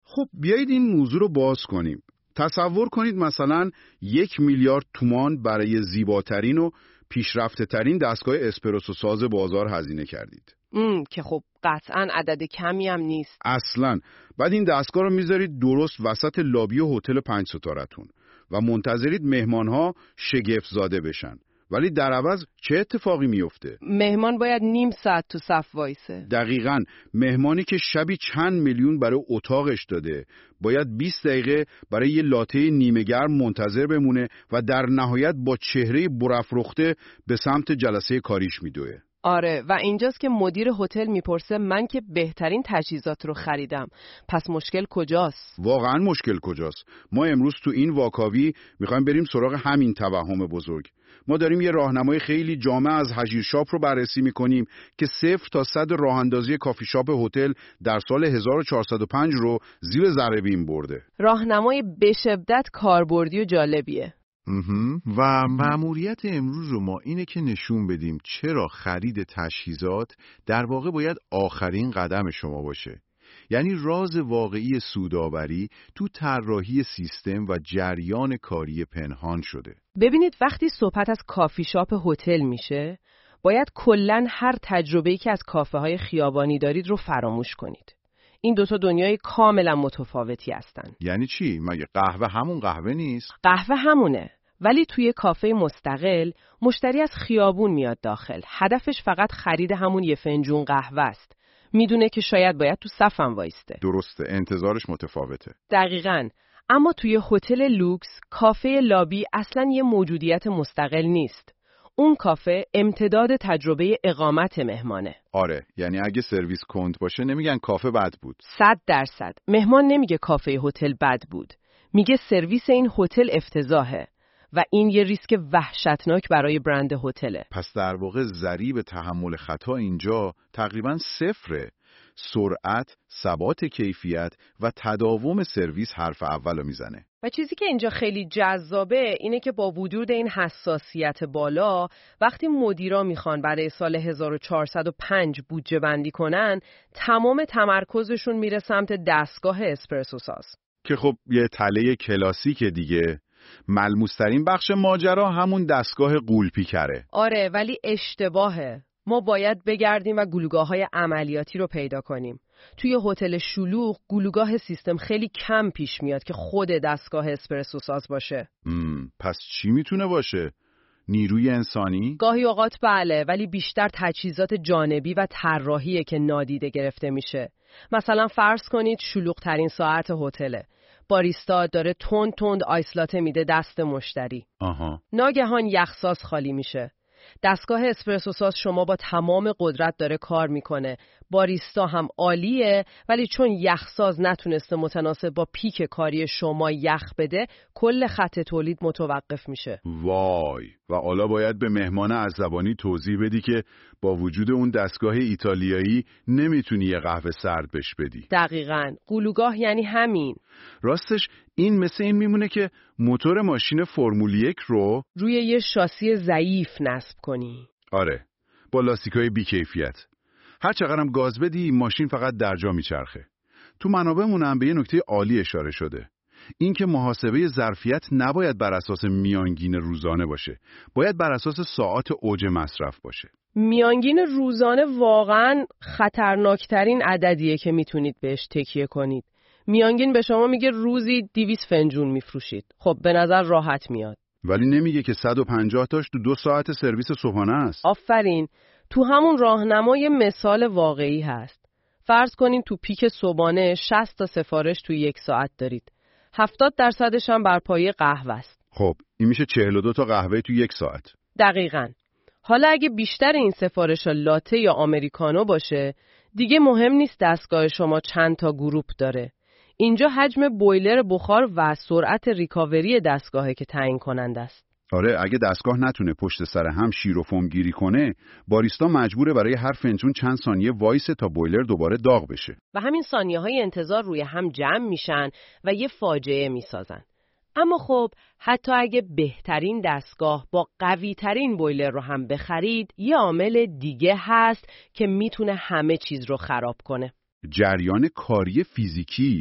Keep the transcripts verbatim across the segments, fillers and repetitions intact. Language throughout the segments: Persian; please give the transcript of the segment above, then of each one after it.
خب بیایید این موضوع رو باز کنیم. تصور کنید مثلا یک میلیارد تومان برای زیباترین و پیشرفته ترین دستگاه اسپرسو ساز بازار هزینه کردید. ام که خب قطعاً عدد کمی هم نیست. اصلاً. بعد این دستگاه رو میذارید درست وسط لابی هتل پنج ستاره‌تون و منتظرید مهمانها شگفت زاده بشن. ولی در عوض چه اتفاقی میفته؟ مهمان باید نیم ساعت تو صف وایسه. دقیقاً. مهمانی که شبی چند میلیون برای اتاقش داده باید بیست دقیقه برای یه لاته نیمه گرم منتظر بمونه و در نهایت با چهره برافروخته به سمت جلسه کاریش میدوه. آره، و اینجاست که مدیر هتل میپرسه من که بهترین تجهیزات رو خریدم، پس مشکل کجاست؟ واقعاً مشکل کجاست؟ ما امروز تو این واکاوی میخوایم بریم سراغ همین توهم بزرگ. ما داریم یه راهنمای خیلی جامع از هجیر شاپ رو بررسی میکنیم که صفر تا صد راه اندازی کافی شاپ هتل در سال هزار و چهارصد و پنج رو زیر ذره بین برده. راهنمای به شدت کاربردی و جالبیه. و مأموریت امروز ما اینه که نشون بدیم چرا خرید تجهیزات در واقع باید آخرین قدم شما باشه. یعنی راز واقعی سودآوری تو طراحی سیستم و جریان کاری پنهان شده. ببینید وقتی صحبت از کافی شاپ هتل میشه، باید کلاً هر تجربه‌ای که از کافه های خیابانی دارید رو فراموش کنید. این دوتا دنیای کاملا متفاوتی هستن. یعنی چی؟ مگه قهوه همون قهوه نیست؟ قهوه همونه، ولی توی کافه مستقل مشتری از خیابون میاد داخل. هدفش فقط خرید همون یه فنجون قهوه است. میدونه که شاید باید تو صفم وایسته. درسته، انتظارش متفاوته. دقیقاً. اما توی هتل لوکس کافه لابی اصلاً یه موجودیت مستقل نیست. اون کافه امتداد تجربه اقامت مهمانه. آره، یعنی اگه سرویس کند باشه نمیگن کافه بد بود. صد درصد. مهمان نمیگه کافه هتل بد بود. میگه سرویس این هتل افتضاحه و این یه ریسک وحشتناک برای برند هتله. پس در واقع ضریب تحمل خطا اینجا تقریباً صفره. سرعت، ثبات کیفیت و تداوم سرویس حرف اولو میزنه. و چیزی که اینجا خیلی جذابه اینه که با وجود این حساسیت بالا، وقتی مدیرا میخوان برای سال هزار و چهارصد و پنج بودجه بندی کنن، تمام تمرکزشون میره سمت دستگاه اسپرسو ساز. که خب یه تله کلاسیک دیگه. ملموس‌ترین بخش ماجرا همون دستگاه غول‌پیکره. آره، ولی اشتباهه. ما باید بگردیم و گلوگاه‌های عملیاتی رو پیدا کنیم. توی هتل شلوغ گلوگاه سیستم خیلی کم پیش میاد که خود دستگاه اسپرسو ساز باشه. مم، پس چی میتونه باشه؟ نیروی انسانی؟ گاهی اوقات بله، ولی بیشتر تجهیزات جانبی و طراحیه که نادیده گرفته میشه. مثلا فرض کنید شلوغ‌ترین ساعت هتله. باریستا داره تند تند آیس لاته میده دست مشتری. آها. ناگهان یخساز خالی میشه. دستگاه اسپرسو ساز شما با تمام قدرت داره کار میکنه. باریستا هم عالیه، ولی چون یخساز نتونسته متناسب با پیک کاری شما یخ بده، کل خط تولید متوقف میشه. وای، و حالا باید به مهمان عصبانی توضیح بدی که با وجود اون دستگاه ایتالیایی نمیتونی یه قهوه سرد بهش بدی. دقیقاً. گلوگاه یعنی همین. راستش این مثل این میمونه که موتور ماشین فرمول یک رو روی یه شاسی ضعیف نصب کنی. آره، با لاستیکای بی‌کیفیت. هر چقدرم گاز بدی ماشین فقط در جا میچرخه. تو منابعمون هم به یه نکته عالی اشاره شده. این که محاسبه ظرفیت نباید بر اساس میانگین روزانه باشه. باید بر اساس ساعات اوج مصرف باشه. میانگین روزانه واقعاً خطرناکترین عددیه که میتونید بهش تکیه کنید. میانگین به شما میگه روزی دویست فنجون میفروشید. خب به نظر راحت میاد. ولی نمیگه که صد و پنجاه تاش تو دو ساعت سرویس صبحانه است. آفرین. تو همون راهنمای مثال واقعی هست. فرض کنین تو پیک صبحانه شصت تا سفارش تو یک ساعت دارید. هفتاد درصدش هم بر پایه قهوه است. خب این میشه چهل و دو تا قهوه تو یک ساعت. دقیقاً. حالا اگه بیشتر این سفارش ها لاته یا آمریکانو باشه، دیگه مهم نیست دستگاه شما چند تا گروپ داره. اینجا حجم بویلر بخار و سرعت ریکاوری دستگاهه که تعیین کننده است. آره، اگه دستگاه نتونه پشت سر هم شیر و فوم گیری کنه، باریستا مجبوره برای هر فنجون چند ثانیه وایسه تا بویلر دوباره داغ بشه. و همین ثانیه های انتظار روی هم جمع میشن و یه فاجعه میسازن. اما خب حتی اگه بهترین دستگاه با قوی ترین بویلر رو هم بخرید، یه عامل دیگه هست که میتونه همه چیز رو خراب کنه. جریان کاری فیزیکی،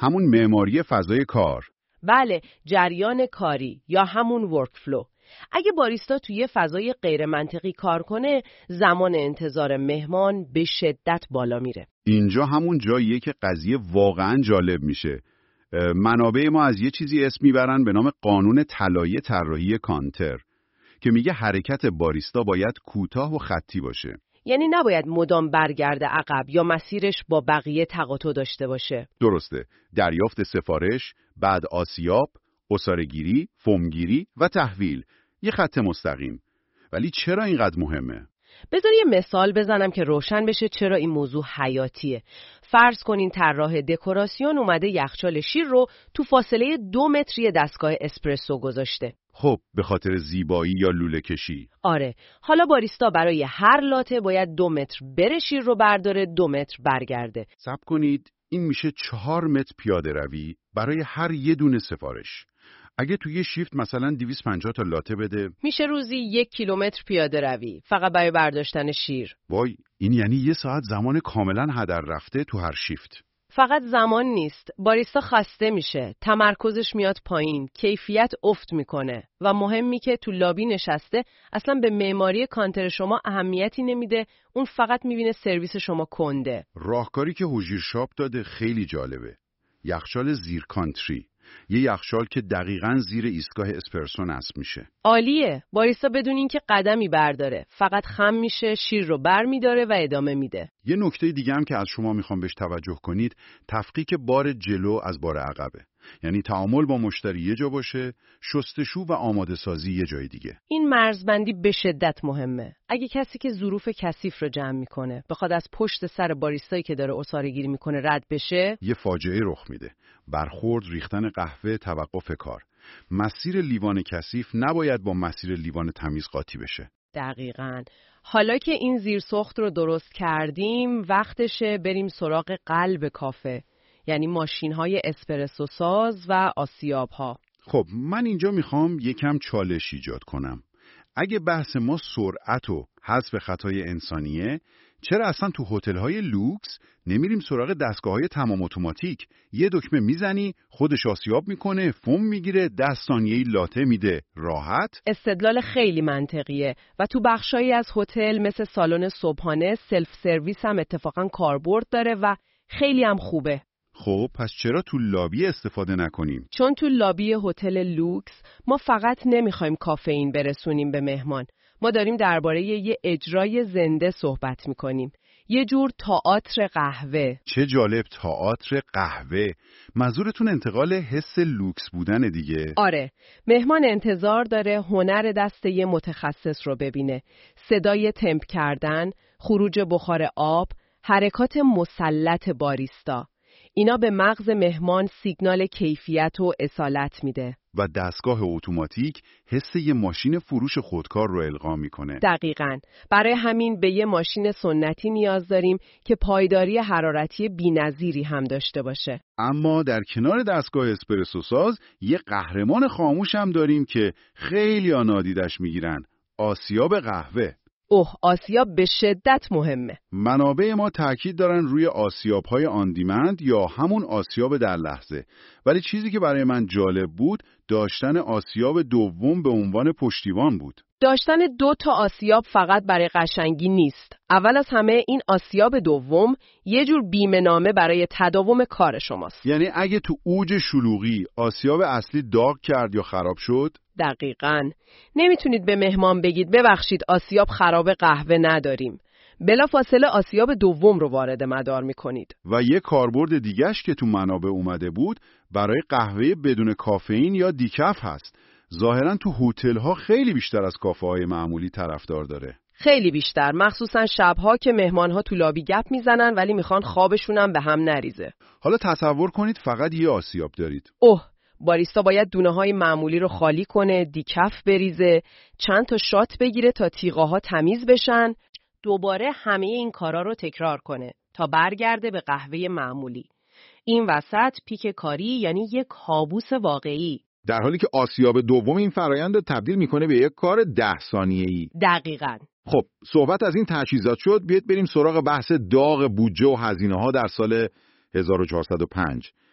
همون معماری فضای کار. بله، جریان کاری یا همون ورکفلو. اگه باریستا توی فضای غیر منطقی کار کنه، زمان انتظار مهمان به شدت بالا میره. اینجا همون جاییه که قضیه واقعاً جالب میشه. منابع ما از یه چیزی اسم میبرن به نام قانون طلایی طراحی کانتر که میگه حرکت باریستا باید کوتاه و خطی باشه. یعنی نباید مدام برگرده عقب یا مسیرش با بقیه تقاطع داشته باشه. درسته. دریافت سفارش، بعد آسیاب، عصاره‌گیری، فومگیری و تحویل. یه خط مستقیم. ولی چرا اینقدر مهمه؟ بذار یه مثال بزنم که روشن بشه چرا این موضوع حیاتیه. فرض کنین طراح دکوراسیون اومده یخچال شیر رو تو فاصله دو متری دستگاه اسپرسو گذاشته. خب به خاطر زیبایی یا لوله کشی؟ آره. حالا باریستا برای هر لاته باید دو متر بره شیر رو برداره، دو متر برگرده. صبر کنید، این میشه چهار متر پیاده روی برای هر یه دونه سفارش. اگه توی یه شیفت مثلا دویست و پنجاه تا لاته بده، میشه روزی یک کیلومتر پیاده روی فقط برای برداشتن شیر. وای، این یعنی یه ساعت زمان کاملا هدر رفته تو هر شیفت. فقط زمان نیست، باریستا خسته میشه، تمرکزش میاد پایین، کیفیت افت میکنه و مهمی که تو لابی نشسته اصلا به معماری کانتر شما اهمیتی نمیده، اون فقط میبینه سرویس شما کنده. راهکاری که هوژیر شاپ داده خیلی جالبه. یخچال زیر کانتری، یه یخچال که دقیقاً زیر ایستگاه اسپرسو نصب میشه. عالیه. باریستا بدون اینکه قدمی برداره، فقط خم میشه، شیر رو بر میداره و ادامه میده. یه نکته دیگه هم که از شما میخوام بهش توجه کنید، تفکیک بار جلو از بار عقبه. یعنی تعامل با مشتری یه جا باشه، شستشو و آماده سازی یه جای دیگه. این مرزبندی به شدت مهمه. اگه کسی که ظروف کثیف رو جمع میکنه بخواد از پشت سر باریستایی که داره عصاره‌گیری میکنه رد بشه، یه فاجعه رخ میده. برخورد، ریختن قهوه، توقف کار. مسیر لیوان کثیف نباید با مسیر لیوان تمیز قاطی بشه. دقیقاً. حالا که این زیرساخت رو درست کردیم، وقتشه بریم سراغ قلب کافه. یعنی ماشین‌های اسپرسو ساز و آسیاب‌ها. خب من اینجا میخوام یکم چالش ایجاد کنم. اگه بحث ما سرعت و حذف خطای انسانیه، چرا اصلا تو هتل‌های لوکس نمیریم سراغ دستگاه‌های تمام اتوماتیک؟ یه دکمه میزنی، خودش آسیاب میکنه، فوم میگیره، ده ثانیه‌ای لاته میده، راحت؟ استدلال خیلی منطقیه و تو بخشایی از هتل مثل سالن صبحانه سلف سرویس هم اتفاقاً کاربرد داره و خیلی هم خوبه. خب پس چرا تو لابی استفاده نکنیم؟ چون تو لابی هتل لوکس ما فقط نمیخوایم کافئین برسونیم به مهمان. ما داریم درباره یه اجرای زنده صحبت میکنیم. یه جور تئاتر قهوه. چه جالب، تئاتر قهوه. منظورتون انتقال حس لوکس بودن دیگه؟ آره. مهمان انتظار داره هنر دست یه متخصص رو ببینه. صدای تمپ کردن، خروج بخار آب، حرکات مسلط باریستا. اینا به مغز مهمان سیگنال کیفیت و اصالت میده. و دستگاه اتوماتیک حس یه ماشین فروش خودکار رو القا میکنه. دقیقاً. برای همین به یه ماشین سنتی نیاز داریم که پایداری حرارتی بی‌نظیری هم داشته باشه. اما در کنار دستگاه اسپرسو ساز یه قهرمان خاموش هم داریم که خیلی نادیدش میگیرن. آسیاب قهوه. اوه، آسیاب به شدت مهمه. منابع ما تاکید دارن روی آسیاب‌های آن دیمند یا همون آسیاب در لحظه. ولی چیزی که برای من جالب بود داشتن آسیاب دوم به عنوان پشتیبان بود. داشتن دو تا آسیاب فقط برای قشنگی نیست. اول از همه این آسیاب دوم یه جور بیمه نامه برای تداوم کار شماست. یعنی اگه تو اوج شلوغی آسیاب اصلی داغ کرد یا خراب شد؟ دقیقاً. نمیتونید به مهمان بگید ببخشید آسیاب خراب قهوه نداریم. بلافاصله آسیاب دوم رو وارد مدار میکنید. و یه کاربرد دیگه‌اش که تو منابع اومده بود برای قهوه بدون کافئین یا دیکف هست. ظاهراً تو هتل‌ها خیلی بیشتر از کافه‌های معمولی طرفدار داره. خیلی بیشتر، مخصوصا شب‌ها که مهمان‌ها تو لابی گپ میزنن ولی میخوان خوابشون هم به هم نریزه. حالا تصور کنید فقط یه آسیاب دارید. اوه، باریستا باید دونه‌های معمولی رو خالی کنه، دیکف بریزه، چند تا شات بگیره تا تیغه‌ها تمیز بشن، دوباره همه این کارا رو تکرار کنه تا برگرده به قهوه معمولی. این وسط پیک کاری یعنی یک کابوس واقعی. در حالی که آسیاب دوم این فرایند رو تبدیل میکنه به یک کار ده ثانیه‌ای. دقیقاً. خب صحبت از این تجهیزات شد، بیایید بریم سراغ بحث داغ بودجه و هزینه‌ها در سال هزار و چهارصد و پنج.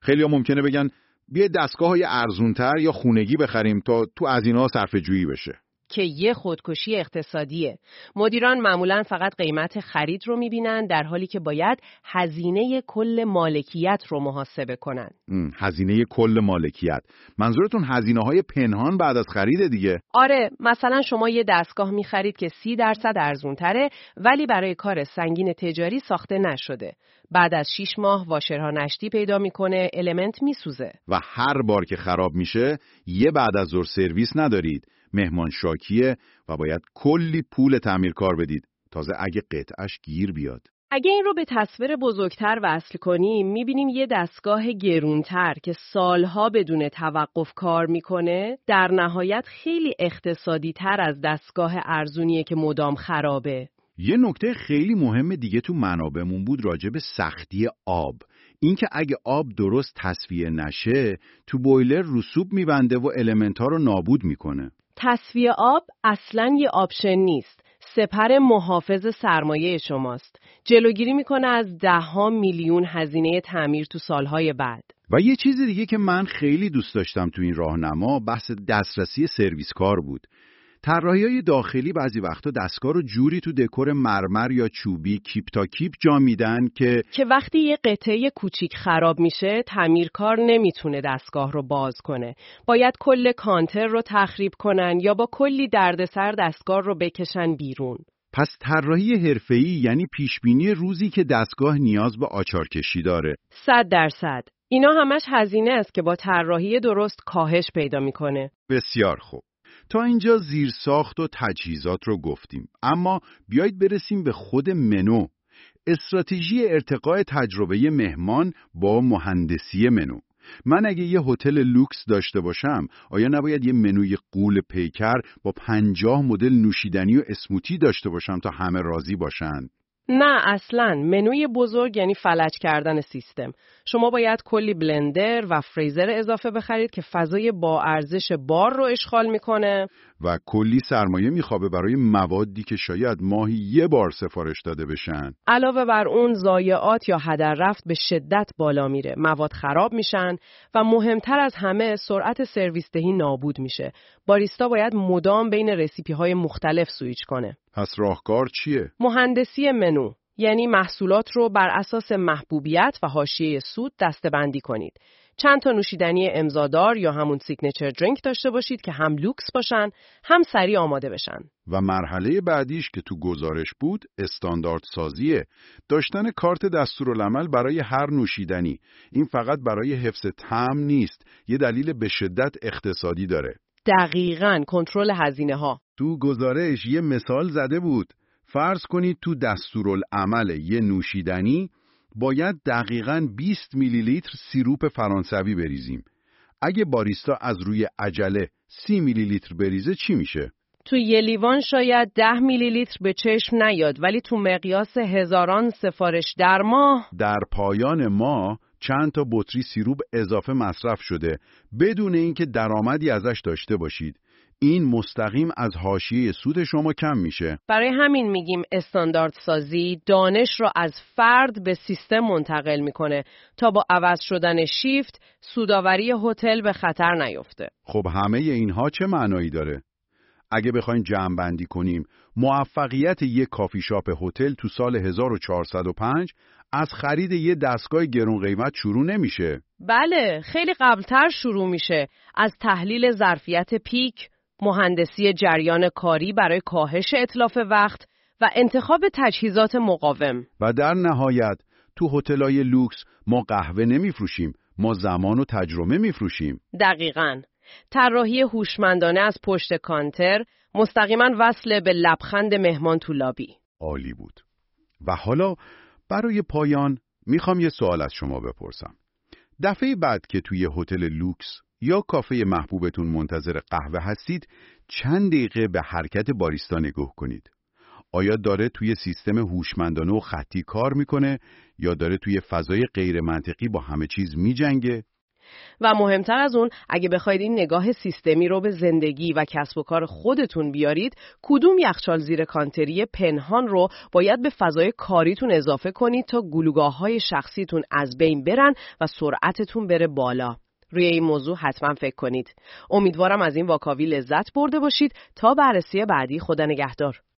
خیلی‌ها ممکنه بگن بیا دستگاه‌های ارزونتر یا خونگی بخریم تا تو از اینا صرفه‌جویی بشه. که یه خودکشی اقتصادیه. مدیران معمولاً فقط قیمت خرید رو میبینن در حالی که باید هزینه کل مالکیت رو محاسبه کنن. هزینه کل مالکیت. منظورتون هزینه‌های پنهان بعد از خرید دیگه؟ آره، مثلا شما یه دستگاه میخرید که سی درصد ارزونتره ولی برای کار سنگین تجاری ساخته نشده. بعد از شش ماه واشرها نشتی پیدا میکنه، المنت میسوزه. و هر بار که خراب میشه یه بعد از ظهر سرویس ندارید. مهمان شاکیه و باید کلی پول تعمیرکار بدید. تازه اگه قطعش گیر بیاد. اگه این رو به تصویر بزرگتر وصل کنیم میبینیم یه دستگاه گرونتر که سالها بدون توقف کار میکنه در نهایت خیلی اقتصادی تر از دستگاه ارزونیه که مدام خرابه. یه نکته خیلی مهم دیگه تو منابعمون بود راجع به سختی آب. اینکه اگه آب درست تصفیه نشه تو بویلر رسوب میبنده و المنت‌ها رو نابود میکنه. تصفیه آب اصلاً یه آپشن نیست. سپر محافظ سرمایه شماست. جلوگیری میکنه از ده ها میلیون هزینه تعمیر تو سالهای بعد. و یه چیز دیگه که من خیلی دوست داشتم تو این راهنما بحث دسترسی سرویس کار بود. طراحی‌های داخلی بعضی وقتا دستگاه رو جوری تو دکور مرمر یا چوبی کیپ تا کیپ جا میدن که که وقتی یه قطعه کوچیک خراب میشه تعمیرکار نمیتونه دستگاه رو باز کنه. باید کل کانتر رو تخریب کنن یا با کلی دردسر دستگاه رو بکشن بیرون. پس طراحی حرفه‌ای یعنی پیشبینی روزی که دستگاه نیاز به آچارکشی داره. صد درصد. اینا همش هزینه است که با طراحی درست کاهش پیدا میکنه. بسیار خوب. تا اینجا زیرساخت و تجهیزات رو گفتیم، اما بیایید برسیم به خود منو. استراتژی ارتقاء تجربه مهمان با مهندسی منو. من اگه یه هتل لوکس داشته باشم، آیا نباید یه منوی غول پیکر با پنجاه مدل نوشیدنی و اسموتی داشته باشم تا همه راضی باشن؟ نه اصلاً. منوی بزرگ یعنی فلج کردن سیستم. شما باید کلی بلندر و فریزر اضافه بخرید که فضای با ارزش بار رو اشغال میکنه و کلی سرمایه میخوابه برای موادی که شاید ماهی یه بار سفارش داده بشن. علاوه بر اون ضایعات یا هدر رفت به شدت بالا میره. مواد خراب میشن و مهمتر از همه سرعت سرویس دهی نابود میشه. باریستا باید مدام بین رسیپی های مختلف سویچ کنه. پس راهکار چیه؟ مهندسی منو، یعنی محصولات رو بر اساس محبوبیت و حاشیه سود دسته‌بندی کنید. چند تا نوشیدنی امضادار یا همون سیگنچر درینک داشته باشید که هم لوکس باشن، هم سریع آماده بشن. و مرحله بعدیش که تو گزارش بود، استاندارد سازیه. داشتن کارت دستورالعمل برای هر نوشیدنی. این فقط برای حفظ طعم نیست، یه دلیل به شدت اقتصادی داره. دقیقاً، کنترل هزینه ها. تو گزارش یه مثال زده بود. فرض کنید تو دستورالعمل یه نوشیدنی باید دقیقاً بیست میلی لیتر سیروپ فرانسوی بریزیم. اگه باریستا از روی عجله سی میلی لیتر بریزه چی میشه؟ تو یه لیوان شاید ده میلی لیتر به چشم نیاد، ولی تو مقیاس هزاران سفارش در ماه در پایان ماه چند تا بطری سیروپ اضافه مصرف شده بدون اینکه درآمدی ازش داشته باشید. این مستقیم از حاشیه سود شما کم میشه. برای همین میگیم استاندارد سازی دانش رو از فرد به سیستم منتقل میکنه تا با عوض شدن شیفت سوداوری هتل به خطر نیفته. خب همه اینها چه معنایی داره؟ اگه بخوایم جمع بندی کنیم، موفقیت یک کافی شاپ هتل تو سال هزار و چهارصد و پنج از خرید یه دستگاه گرون قیمت شروع نمیشه. بله، خیلی قبلتر شروع میشه. از تحلیل ظرفیت پیک، مهندسی جریان کاری برای کاهش اتلاف وقت و انتخاب تجهیزات مقاوم. و در نهایت تو هتل‌های لوکس ما قهوه نمیفروشیم، ما زمان و تجربه میفروشیم. دقیقاً. طراحی هوشمندانه از پشت کانتر مستقیما وصل به لبخند مهمان تو لابی. عالی بود. و حالا برای پایان میخوام یه سوال از شما بپرسم. دفعه بعد که توی هتل لوکس یا کافه محبوبتون منتظر قهوه هستید، چند دقیقه به حرکت باریستا نگاه کنید. آیا داره توی سیستم هوشمندانه و خطی کار میکنه یا داره توی فضای غیر منطقی با همه چیز میجنگه؟ و مهمتر از اون، اگه بخواید این نگاه سیستمی رو به زندگی و کسب و کار خودتون بیارید، کدوم یخچال زیر کانتری پنهان رو باید به فضای کاریتون اضافه کنید تا گلوگاه‌های شخصیتون از بین برن و سرعتتون بره بالا. روی این موضوع حتما فکر کنید. امیدوارم از این واکاوی لذت برده باشید. تا بررسی بعدی، خدا نگهدار.